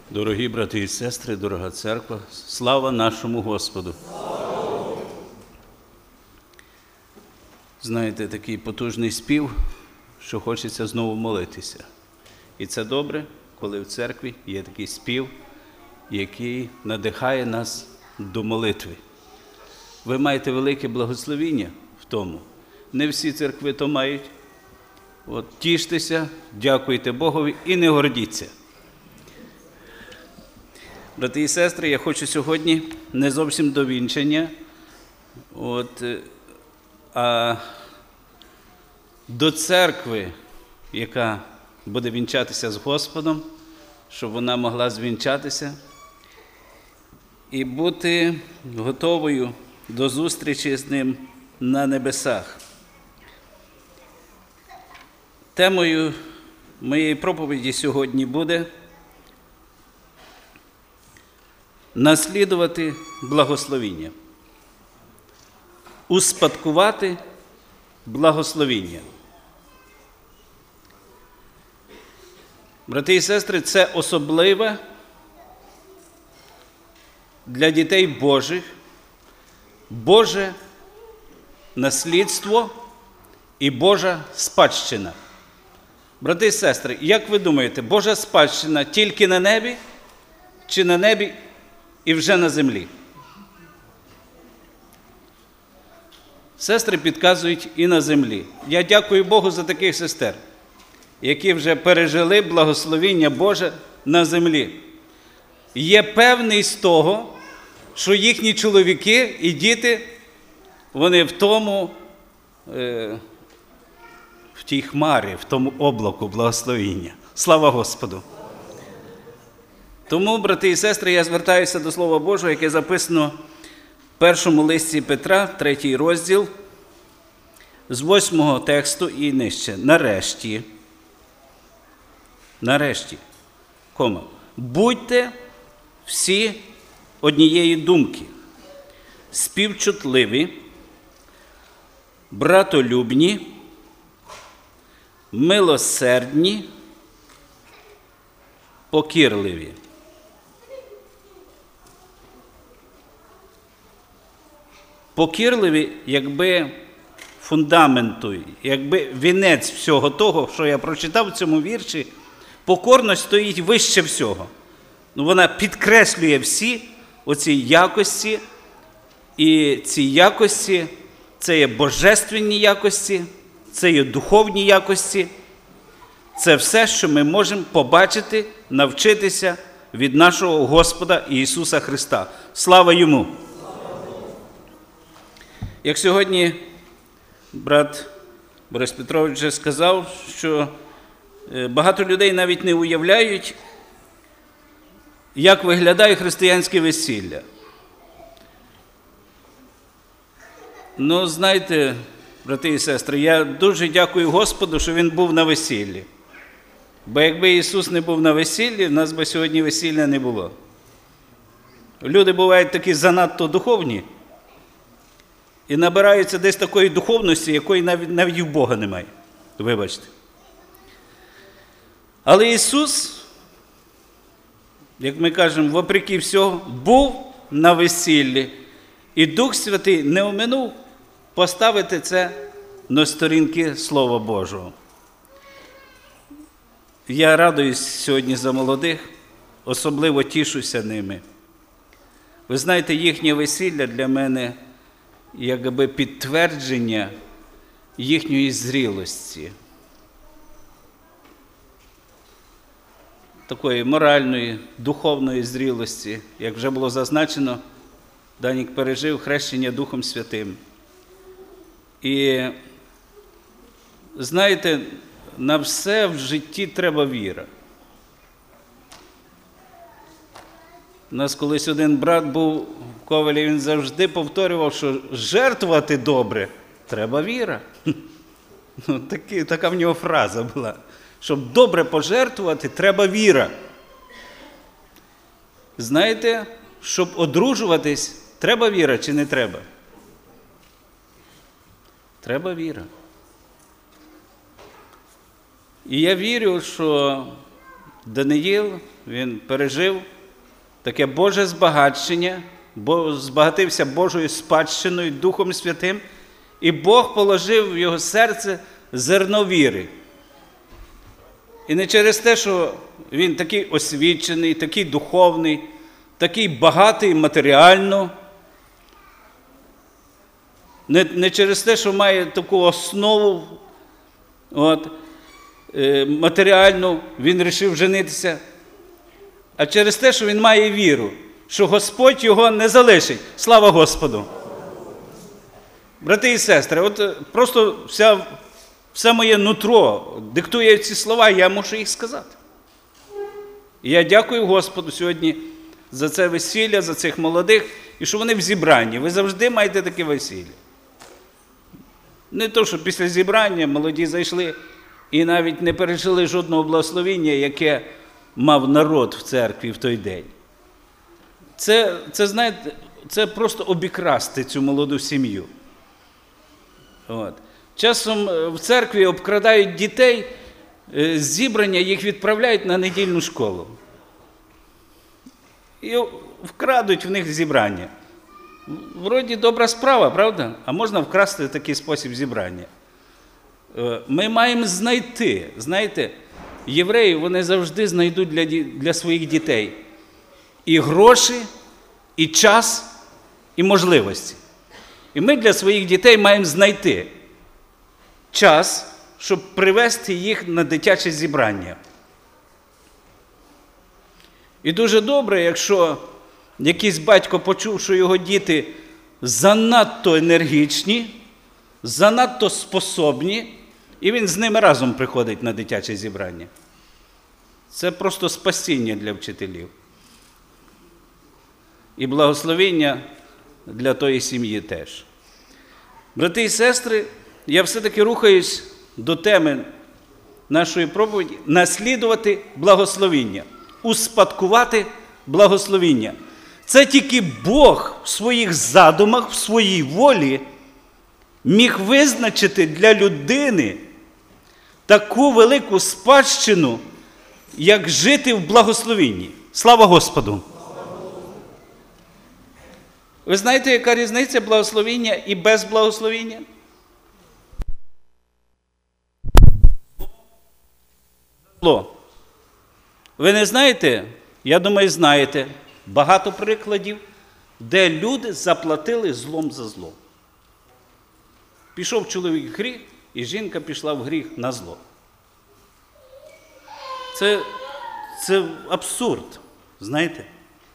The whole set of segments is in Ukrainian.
Дорогі брати і сестри, дорога церква, слава нашому Господу! Знаєте, такий потужний спів, що хочеться знову молитися. І це добре, коли в церкві є такий спів, який надихає нас до молитви. Ви маєте велике благословіння в тому. Не всі церкви то мають. Тіштеся, дякуйте Богові і не гордіться. Брати і сестри, я хочу сьогодні не зовсім до вінчання, а до церкви, яка буде вінчатися з Господом, щоб вона могла звінчатися і бути готовою до зустрічі з Ним на небесах. Темою моєї проповіді сьогодні буде наслідувати благословіння, успадкувати благословіння. Брати і сестри, це особливе для дітей Божих Боже наслідство і Божа спадщина. Брати і сестри, як ви думаєте, Божа спадщина тільки на небі чи на небі і вже на землі? Сестри підказують і на землі. Я дякую Богу за таких сестер, які вже пережили благословіння Боже на землі. Є певність з того, що їхні чоловіки і діти, вони в тій хмарі, в тому облаку благословіння. Слава Господу! Тому, брати і сестри, я звертаюся до Слова Божого, яке записано в першому листі Петра, 3 розділ, з 8 тексту і нижче. Нарешті, будьте всі однієї думки, співчутливі, братолюбні, милосердні, покірливі. Покірливі, якби фундаменту, якби вінець всього того, що я прочитав в цьому вірші, покорність стоїть вище всього. Вона підкреслює всі оці якості, і ці якості – це є божественні якості, це є духовні якості, це все, що ми можемо побачити, навчитися від нашого Господа Ісуса Христа. Слава Йому! Як сьогодні брат Борис Петрович вже сказав, що багато людей навіть не уявляють, як виглядає християнське весілля. Знаєте, брати і сестри, я дуже дякую Господу, що Він був на весіллі. Бо якби Ісус не був на весіллі, в нас би сьогодні весілля не було. Люди бувають такі занадто духовні і набираються десь такої духовності, якої навіть у Бога немає. Вибачте. Але Ісус, як ми кажемо, вопреки всього, був на весіллі. І Дух Святий не оминув поставити це на сторінки Слова Божого. Я радуюсь сьогодні за молодих, особливо тішуся ними. Ви знаєте, їхнє весілля для мене якби підтвердження їхньої зрілості. Такої моральної, духовної зрілості. Як вже було зазначено, Данік пережив хрещення Духом Святим. І, знаєте, на все в житті треба віра. У нас колись один брат був в Ковелі, він завжди повторював, що жертвувати добре треба віра. Така в нього фраза була. Щоб добре пожертвувати, треба віра. Знаєте, щоб одружуватись, треба віра чи не треба? Треба віра. І я вірю, що Даниїл, він пережив таке Боже збагачення, збагатився Божою спадщиною, Духом Святим, і Бог положив в його серце зерно віри. І не через те, що він такий освічений, такий духовний, такий багатий матеріально, не через те, що має таку основу матеріальну, він вирішив женитися, а через те, що він має віру, що Господь його не залишить. Слава Господу! Брати і сестри, от просто все моє нутро диктує ці слова, я мушу їх сказати. І я дякую Господу сьогодні за це весілля, за цих молодих, і що вони в зібранні. Ви завжди маєте таке весілля. Не то, що після зібрання молоді зайшли і навіть не пережили жодного благословення, яке мав народ в церкві в той день. Знаєте, це просто обікрасти цю молоду сім'ю. Часом в церкві обкрадають дітей, з зібрання їх відправляють на недільну школу. І вкрадуть в них зібрання. Вроді добра справа, правда? А можна вкрасти в такий спосіб зібрання. Ми маємо знайти, знаєте, євреї, вони завжди знайдуть для своїх дітей і гроші, і час, і можливості. І ми для своїх дітей маємо знайти час, щоб привести їх на дитяче зібрання. І дуже добре, якщо якийсь батько почув, що його діти занадто енергічні, занадто способні, і він з ними разом приходить на дитяче зібрання. Це просто спасіння для вчителів. І благословення для тої сім'ї теж. Брати і сестри, я все-таки рухаюсь до теми нашої проповіді – наслідувати благословіння, успадкувати благословіння. Це тільки Бог в своїх задумах, в своїй волі міг визначити для людини таку велику спадщину, як жити в благословінні. Слава Господу! Ви знаєте, яка різниця благословіння і без благословіння? Зло. Ви не знаєте? Я думаю, знаєте багато прикладів, де люди заплатили злом за зло. Пішов чоловік в гріх, і жінка пішла в гріх на зло. Це абсурд, знаєте?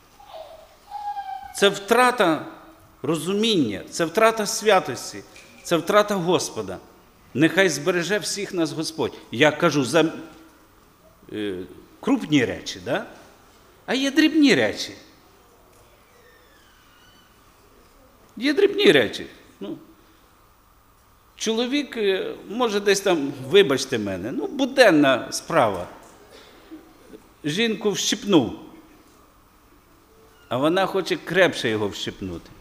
Це втрата розуміння, це втрата святості, це втрата Господа. Нехай збереже всіх нас Господь. Я кажу за крупні речі, да? А є дрібні речі. Є дрібні речі. Чоловік, може десь там, вибачте мене, буденна справа. Жінку вщипнув, а вона хоче крепше його вщипнути.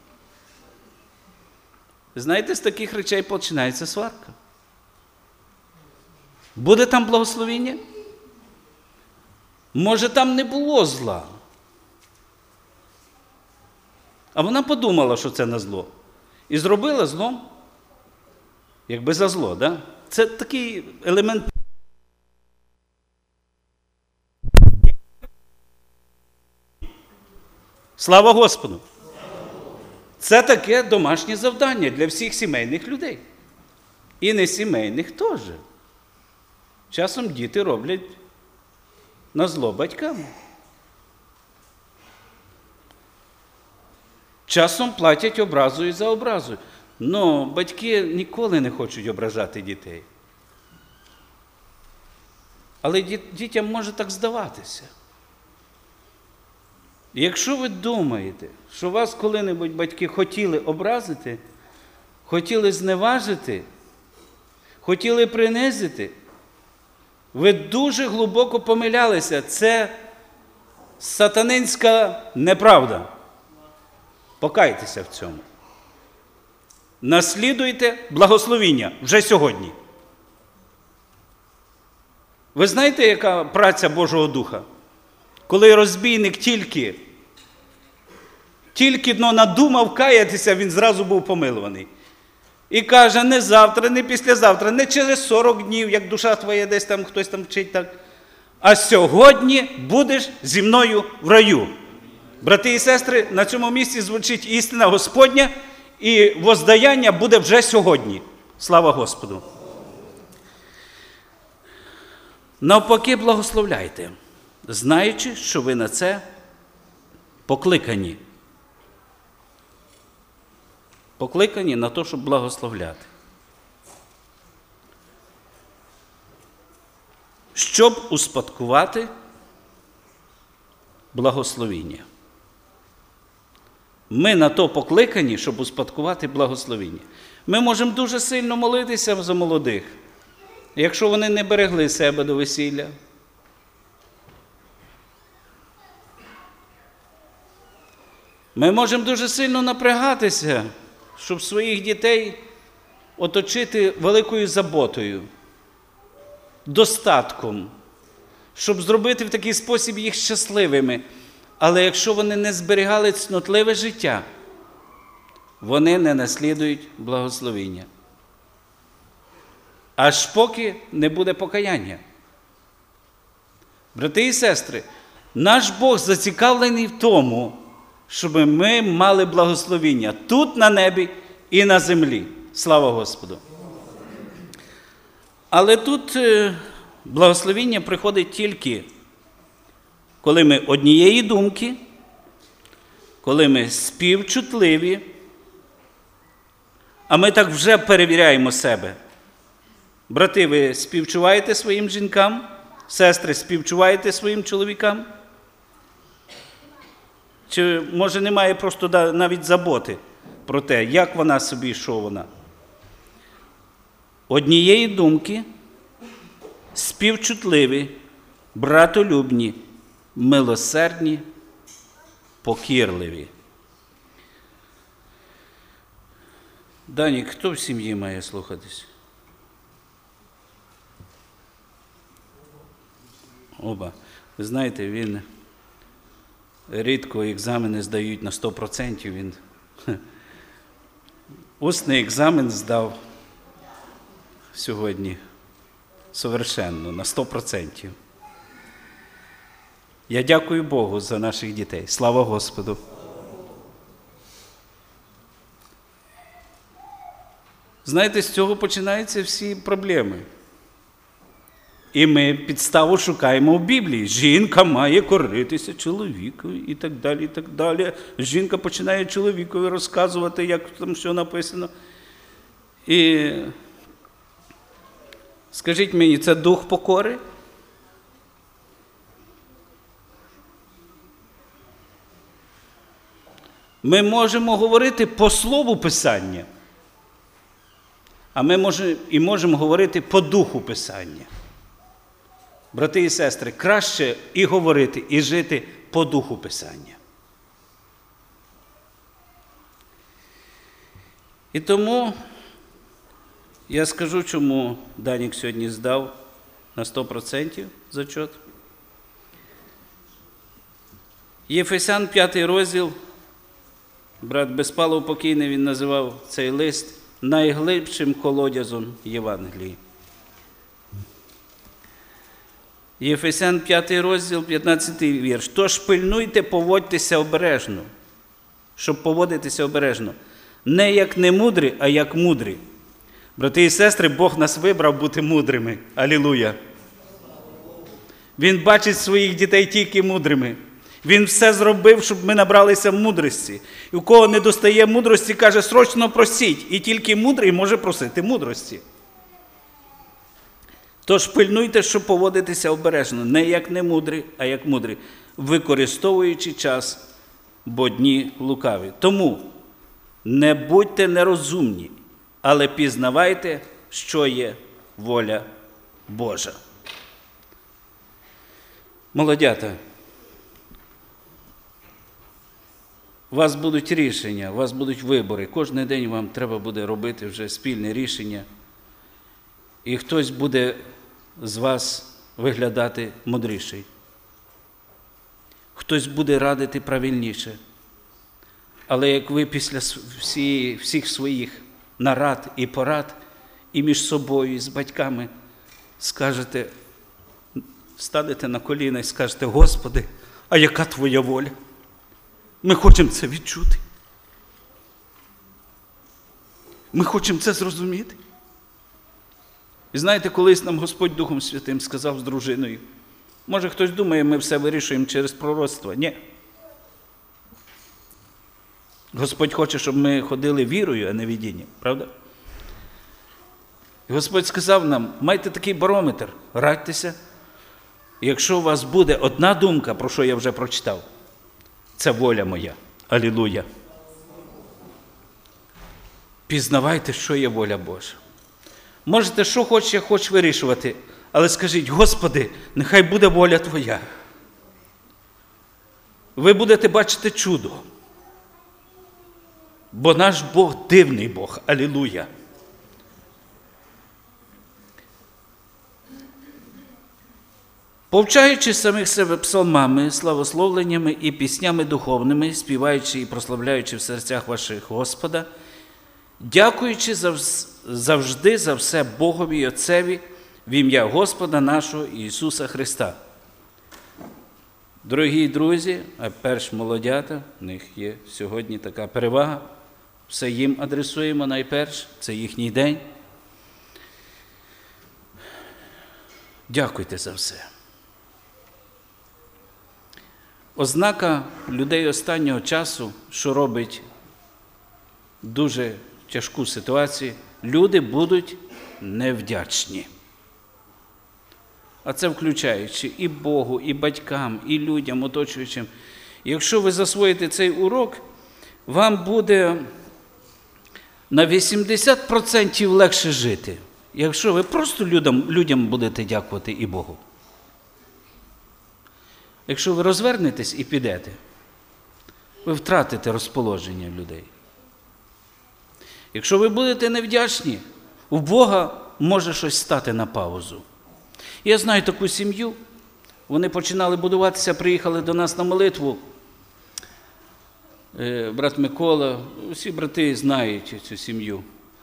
Знаєте, з таких речей починається сварка. Буде там благословіння? Може, там не було зла. А вона подумала, що це на зло. І зробила злом, якби за зло, да? Це такий елемент. Слава Господу! Це таке домашнє завдання для всіх сімейних людей. І несімейних теж. Часом діти роблять на зло батькам. Часом платять образою за образою. Но батьки ніколи не хочуть ображати дітей. Але дітям може так здаватися. І якщо ви думаєте, що вас коли-небудь батьки хотіли образити, хотіли зневажити, хотіли принизити, ви дуже глибоко помилялися. Це сатанинська неправда. Покайтеся в цьому. Наслідуйте благословіння вже сьогодні. Ви знаєте, яка праця Божого Духа? Коли розбійник тільки надумав каятися, він зразу був помилуваний. І каже, не завтра, не післязавтра, не через 40 днів, як душа твоя десь там, хтось там вчить так, а сьогодні будеш зі мною в раю. Брати і сестри, на цьому місці звучить істина Господня, і воздаяння буде вже сьогодні. Слава Господу! Навпаки, благословляйте, знаючи, що ви на це покликані. Покликані на те, щоб благословляти. Щоб успадкувати благословіння. Ми на то покликані, щоб успадкувати благословіння. Ми можемо дуже сильно молитися за молодих, якщо вони не берегли себе до весілля. Ми можемо дуже сильно напрягатися, щоб своїх дітей оточити великою заботою, достатком, щоб зробити в такий спосіб їх щасливими. Але якщо вони не зберігали цнотливе життя, вони не наслідують благословіння. Аж поки не буде покаяння. Брати і сестри, наш Бог зацікавлений в тому, щоб ми мали благословіння тут на небі і на землі. Слава Господу! Але тут благословіння приходить тільки, коли ми однієї думки, коли ми співчутливі, а ми так вже перевіряємо себе. Брати, ви співчуваєте своїм жінкам? Сестри, співчуваєте своїм чоловікам? Чи, може, немає просто навіть заботи про те, як вона собі, що вона? Однієї думки, співчутливі, братолюбні, милосердні, покірливі. Данік, хто в сім'ї має слухатись? Оба. Ви знаєте, він рідко екзамени здають на 100%. Він усний екзамен здав сьогодні совершенно, на 100%. Я дякую Богу за наших дітей. Слава Господу! Знаєте, з цього починаються всі проблеми. І ми підставу шукаємо в Біблії. Жінка має коритися чоловікові і так далі, і так далі. Жінка починає чоловікові розказувати, як там що написано. І скажіть мені, це дух покори? Ми можемо говорити по слову Писання, а ми можемо говорити по духу Писання. Брати і сестри, краще і говорити, і жити по духу Писання. І тому я скажу, чому Данік сьогодні здав на 100% зачет. Єфесян 5 розділ, брат Безпалов покійний, він називав цей лист найглибшим колодязом Євангелії. Єфесян 5 розділ, 15 вірш. Тож пильнуйте, поводьтеся обережно, щоб поводитися обережно. Не як немудрі, а як мудрі. Брати і сестри, Бог нас вибрав бути мудрими. Алілуя! Він бачить своїх дітей тільки мудрими. Він все зробив, щоб ми набралися мудрості. І у кого не достає мудрості, каже, срочно просіть. І тільки мудрий може просити мудрості. Тож пильнуйте, щоб поводитися обережно, не як немудрі, а як мудрі, використовуючи час, бо дні лукаві. Тому не будьте нерозумні, але пізнавайте, що є воля Божа. Молодята, у вас будуть рішення, у вас будуть вибори. Кожен день вам треба буде робити вже спільне рішення. І хтось буде з вас виглядати мудріший. Хтось буде радити правильніше. Але як ви після всіх своїх нарад і порад, і між собою, і з батьками скажете, станете на коліна і скажете: Господи, а яка Твоя воля? Ми хочемо це відчути. Ми хочемо це зрозуміти. І знаєте, колись нам Господь Духом Святим сказав з дружиною: може хтось думає, ми все вирішуємо через пророцтво. Ні. Господь хоче, щоб ми ходили вірою, а не видінням. Правда? І Господь сказав нам: майте такий барометр, радьтеся. І якщо у вас буде одна думка, про що я вже прочитав, це воля моя. Алілуя. Пізнавайте, що є воля Божа. Можете, що хоч вирішувати, але скажіть: Господи, нехай буде воля Твоя. Ви будете бачити чудо. Бо наш Бог дивний Бог. Алілуя. Повчаючи самих себе псалмами, славословленнями і піснями духовними, співаючи і прославляючи в серцях ваших Господа, дякуючи завжди за все Богові і Отцеві в ім'я Господа нашого Ісуса Христа. Дорогі друзі, а перш молодята, в них є сьогодні така перевага, все їм адресуємо найперш, це їхній день. Дякуйте за все. Ознака людей останнього часу, що робить дуже тяжку ситуацію, люди будуть невдячні. А це включаючи і Богу, і батькам, і людям, оточуючим. Якщо ви засвоїте цей урок, вам буде на 80% легше жити, якщо ви просто людям будете дякувати і Богу. Якщо ви розвернетесь і підете, ви втратите розположення людей. Якщо ви будете невдячні, у Бога може щось стати на паузу. Я знаю таку сім'ю, вони починали будуватися, приїхали до нас на молитву. Брат Микола, усі брати знають цю сім'ю.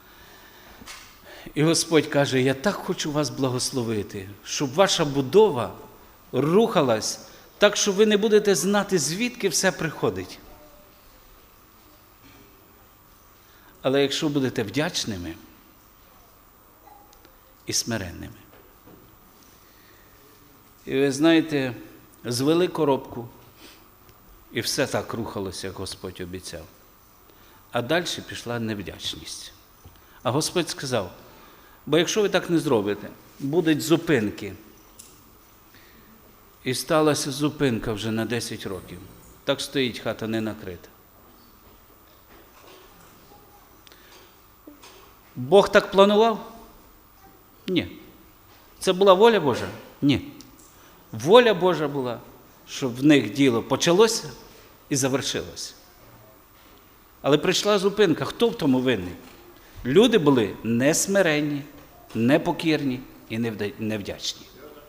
І Господь каже: я так хочу вас благословити, щоб ваша будова рухалась так, що ви не будете знати, звідки все приходить. Але якщо будете вдячними і смиренними. І ви знаєте, звели коробку, і все так рухалося, як Господь обіцяв. А далі пішла невдячність. А Господь сказав: бо якщо ви так не зробите, будуть зупинки. І сталася зупинка вже на 10 років. Так стоїть хата не накрита. Бог так планував? Ні. Це була воля Божа? Ні. Воля Божа була, щоб в них діло почалося і завершилося. Але прийшла зупинка. Хто в тому винний? Люди були несмиренні, непокірні і невдячні.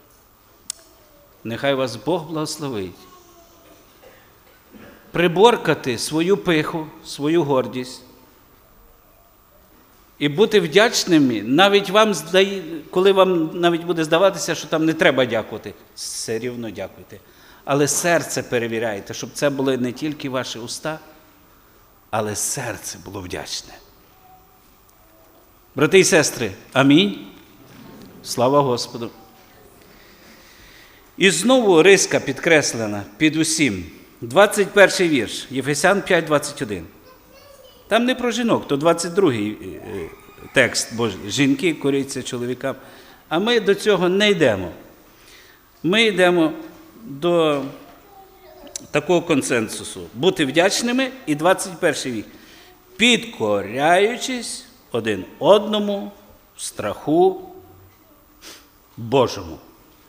Нехай вас Бог благословить. Приборкати свою пиху, свою гордість і бути вдячними, навіть коли вам навіть буде здаватися, що там не треба дякувати, все рівно дякуйте. Але серце перевіряйте, щоб це були не тільки ваші уста, але серце було вдячне. Брати і сестри, амінь. Слава Господу. І знову риска підкреслена під усім. 21 вірш, Єфесян 5:21. Там не про жінок, то 22-й текст, бо жінки коряться чоловікам. А ми до цього не йдемо. Ми йдемо до такого консенсусу. Бути вдячними, і 21 вірш. Підкоряючись один одному в страху Божому.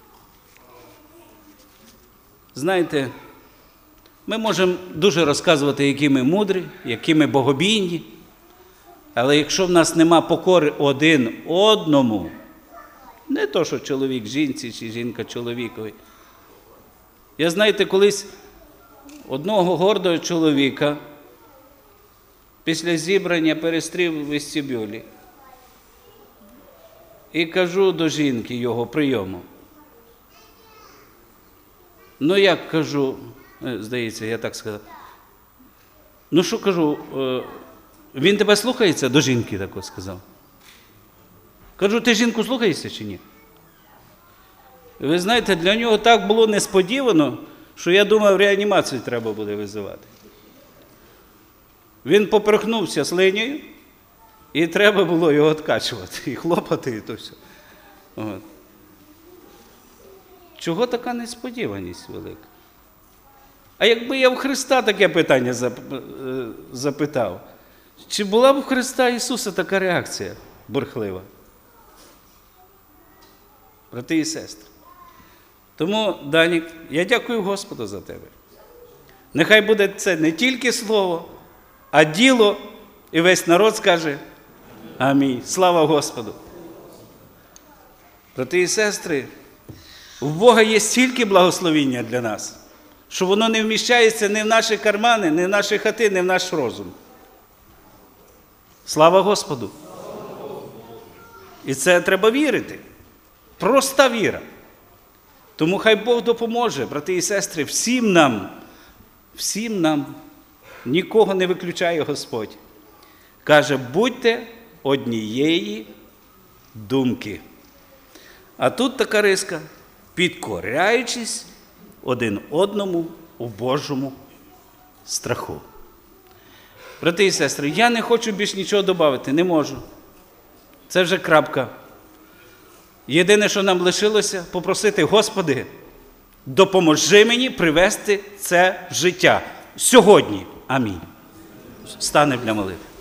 Знаєте, ми можемо дуже розказувати, які ми мудрі, які ми богобійні, але якщо в нас нема покори один одному, Не то, що чоловік жінці чи жінка чоловікові. Я, знаєте, колись одного гордого чоловіка після зібрання перестрів у вестибюлі. І кажу до жінки його прийому. Ну, як кажу, здається, я так сказав. Ну, що кажу, він тебе слухається? До жінки тако сказав. Кажу, ти жінку слухаєшся чи ні? Ви знаєте, для нього так було несподівано, що я думав, реанімацію треба буде визивати. Він поперхнувся слинею, і треба було його відкачувати, і хлопати, і то все. От. Чого така несподіваність велика? А якби я в Христа таке питання запитав, чи була б у Христа Ісуса така реакція бурхлива? Брати і сестри. Тому, Данік, я дякую Господу за тебе. Нехай буде це не тільки слово, а діло, і весь народ скаже амінь. Слава Господу. Брати і сестри, у Бога є стільки благословіння для нас, що воно не вміщається ні в наші кармани, ні в наші хати, ні в наш розум. Слава Господу! І це треба вірити. Проста віра. Тому хай Бог допоможе, брати і сестри, всім нам, нікого не виключає Господь. Каже, будьте однієї думки. А тут така риска, підкоряючись один одному у Божому страху. Брати і сестри, я не хочу більш нічого додати, не можу. Це вже крапка. Єдине, що нам лишилося, попросити, Господи, допоможи мені привести це в життя. Сьогодні. Амінь. Станемо для молитви.